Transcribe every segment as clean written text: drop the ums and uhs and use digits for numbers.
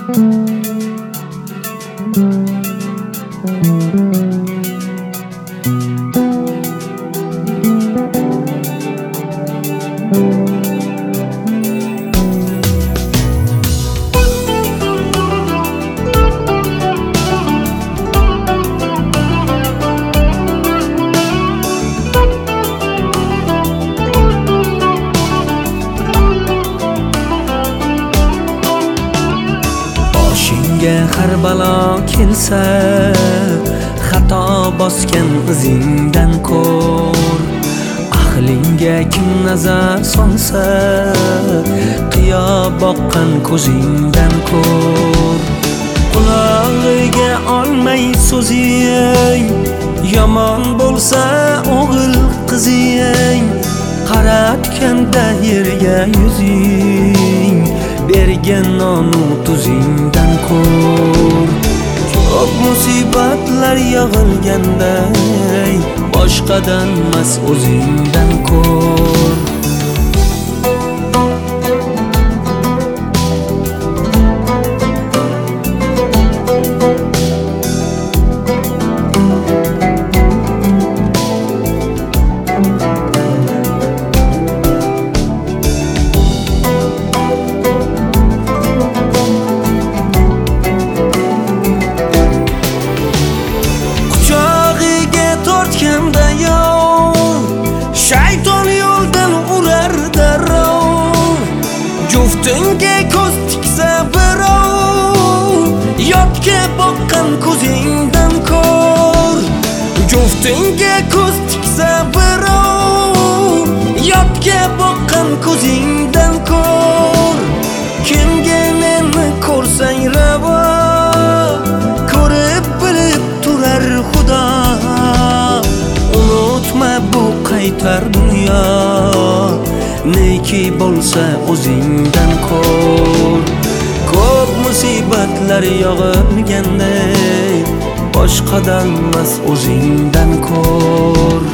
Har balo kelsa, xato bosgan izingdan ko'r. Aqlingga kim nazar solsa, qiyo boqqan ko'zingdan ko'r. Qulog'iga olmay so'zing, yomon bo'lsa o'g'il qizing, qaratganda yerga yuzing, bergan nonu tuzingdan ko'r. Ko'p musibatlar yog'ilganday, boshqadan mas o'zingdan ko'r. Shayton yo'ldan urar darrov, juftinga ko'z tiksa birov, yotga boqqan ko'zingdan ko'r. Juftinga ko'z tiksa birov, yotga boqqan ko'zingdan ko'r. Kimga meni ko'rsang ravo, ko'rib bilib turar Xudo. Unutma bu qaytar dunyo, neki bo'lsa o'zingdan ko'r. Ko'p musibatlar yog'ilganday, boshqadan mas o'zingdan ko'r.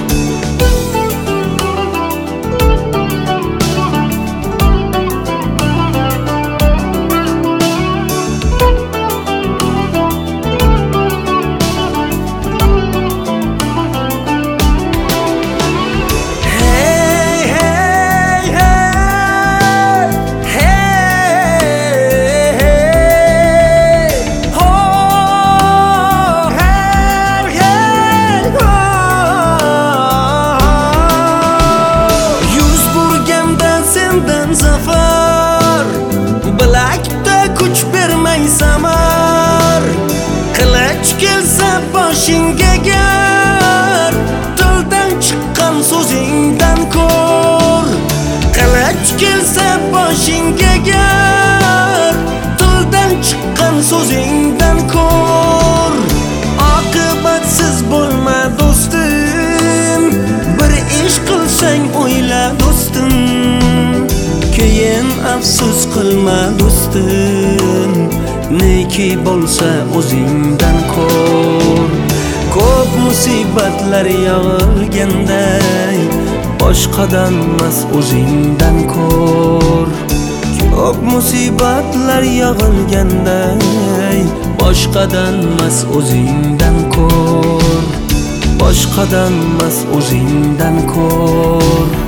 Zafar bilakda kuch bermay samar, qilich kelsa boshingga gar, tildan chiqqan so'zingdan ko'r. Qilich kelsa boshingga gar, tildan chiqqan so'zingdan ko'r. Oqibatsiz bo'lma do'stim, bir ish qilsang o'yla do'stim, keyin afsus qilma do'stim, neki bo'lsa o'zingdan ko'r. Ko'p musibatlar yog'ilganday, boshqadan mas o'zingdan ko'r. Ko'p musibatlar yog'ilganday, boshqadan mas o'zingdan ko'r. Boshqadan mas o'zingdan ko'r.